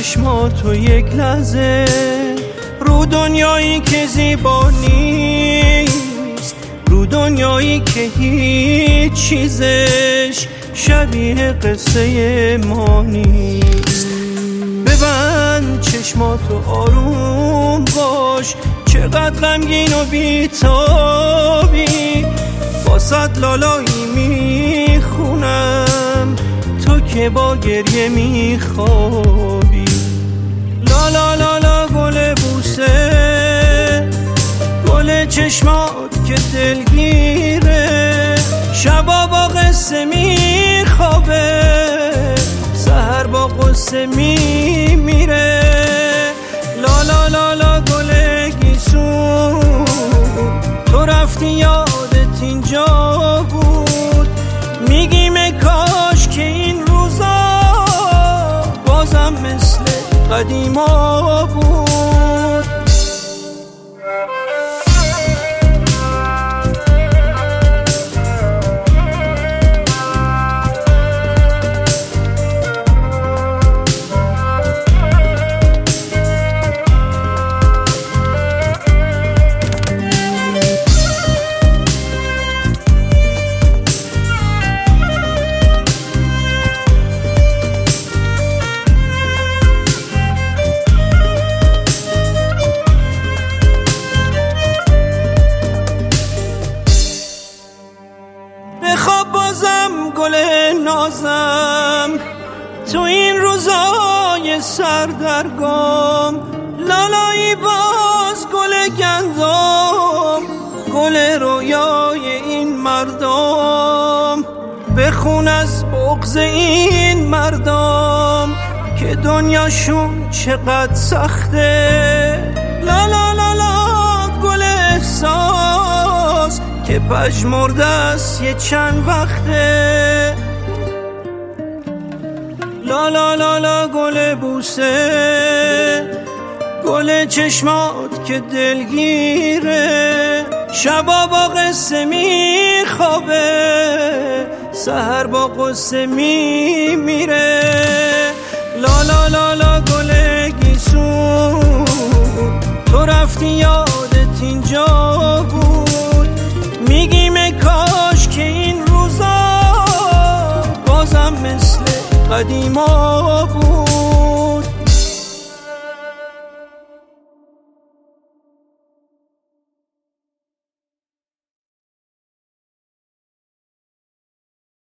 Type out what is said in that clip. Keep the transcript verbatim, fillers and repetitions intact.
چشماتو یک لحظه رو دنیایی که زیبا نیست، رو دنیایی که هیچ چیزش شبیه قصه ما نیست. ببند چشماتو آروم باش، چقدر غمگین و بی‌تابی، واسد لالایی میخونم تو که با گریه میخوابی. لا لا لا لا گل بوسه، گل چشمات که دلگیره، شبا با قصه میخوابه، سحر با قصه میمیره. لا لا لا لا گل گیسون، تو رفتی یادت اینجا بود، میگیم کاش که این روزا بازم مثل قدیما بود. بخواب بازم گل نازم تو این روزای سردرگم، لالایی باز گل گندم، گل رویای این مردم. بخون از بغض این مردم که دنیاشون چقدر سخته. لا لا لا لا گل احساس که پژمرده است یه چند وقته. لا لا لا لا گل بوسه، گل چشمات که دلگیره، شبا با قصه میخوابه، سحر با قصه میمیره. لا لا لا لا گل گیسون، تو رفتی یادت اینجا بود، میگیم کاش که این روزا بازم مثل قدیما بود.